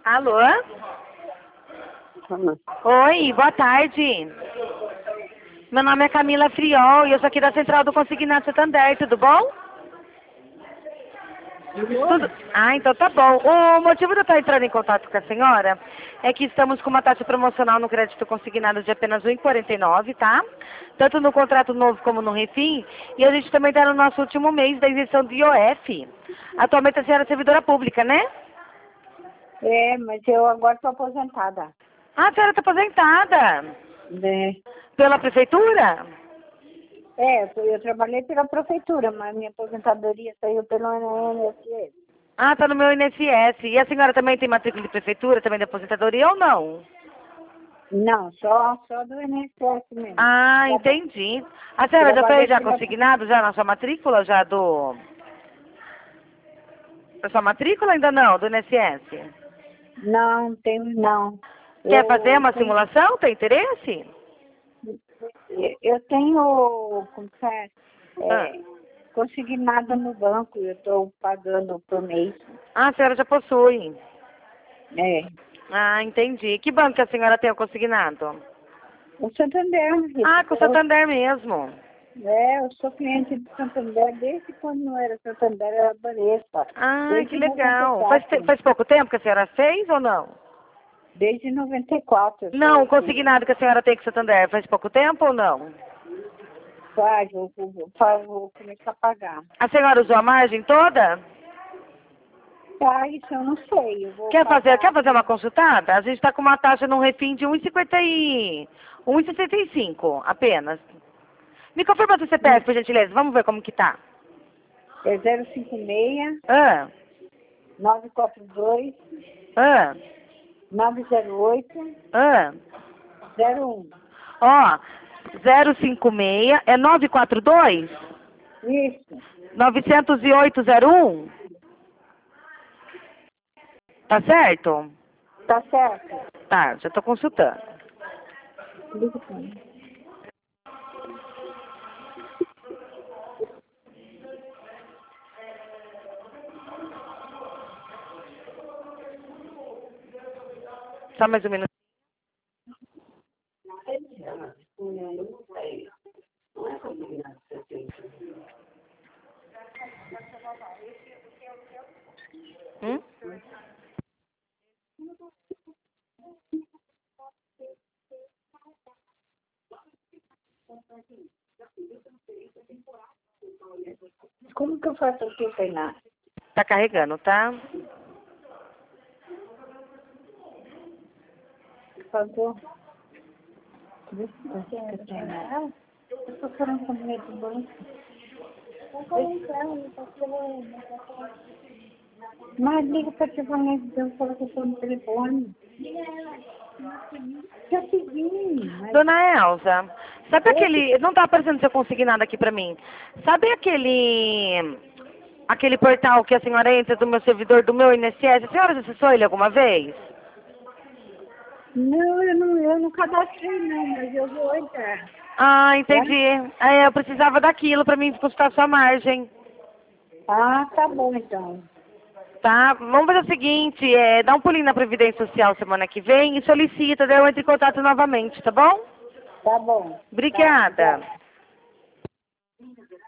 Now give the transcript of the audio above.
Alô? Oi, boa tarde. Meu nome é Camila Friol e eu sou aqui da Central do Consignado Santander, tudo bom? Tudo. Ah, então tá bom. O motivo de eu estar entrando em contato com a senhora é que estamos com uma taxa promocional no crédito consignado de apenas R$ 1,49, tá? Tanto no contrato novo como no refim. E a gente também está no nosso último mês da isenção do IOF. Atualmente a senhora é servidora pública, né? É, mas eu agora estou aposentada. Ah, a senhora está aposentada. Né? Pela prefeitura? Eu trabalhei pela prefeitura, mas minha aposentadoria saiu pelo INSS. Ah, tá no meu INSS. E a senhora também tem matrícula de prefeitura, também de aposentadoria ou não? Não, só do INSS mesmo. Ah, entendi. A senhora já Trabalhei fez já pela... consignado já na sua matrícula, já do... Da sua matrícula ainda não, do INSS? Não, tenho não. Quer fazer Eu uma tenho, simulação? Tem interesse? eu tenho como que Ah. consignado no banco, eu estou pagando por mês. Ah, a senhora já possui. É. Ah, entendi. Que banco que a senhora tem o consignado? O Santander, Ah, com o Santander mesmo. eu sou cliente do Santander desde quando não era Santander, era Banespa. Ah, Desde que legal. Faz, 94. faz pouco tempo que a senhora fez ou não? Desde 94. Eu Não, o sou consignado que a senhora tem com o Santander faz pouco tempo ou não? vou começar a pagar. A senhora usou a margem toda? Isso eu não sei. Eu vou Quer fazer pagar. uma consultada? A gente está com uma taxa num refim de 1,65 apenas. Me confirma seu CPF, por gentileza. Vamos ver como que tá. É 056 Ah, 942 ah, 908 ah. 01. Ó, 056 é 942? Isso, 90801? Tá certo? tá certo. Tá, já tô consultando. Liga pra mim. Só mais um minuto. Hum? Como que eu faço aqui, Tainá? Tá carregando, tá? Por favor. Tainá. Eu tô falando com a mulher do banco. Mas liga para te falar que eu falo que eu estou no telefone. Já pedi, mas Dona Elza, sabe aquele... Não tá aparecendo seu consignado aqui pra mim. Sabe aquele portal que a senhora entra do meu servidor, do meu INSS? A senhora já acessou ele alguma vez? não, eu não cadastrei não, mas eu vou entrar. Ah, entendi. É, eu precisava daquilo pra mim consultar sua margem. Ah, tá bom então. Tá? Vamos fazer o seguinte, dá um pulinho na Previdência Social semana que vem e solicita, daí eu entro em contato novamente, tá bom? Tá bom. Tá, Obrigada. obrigada.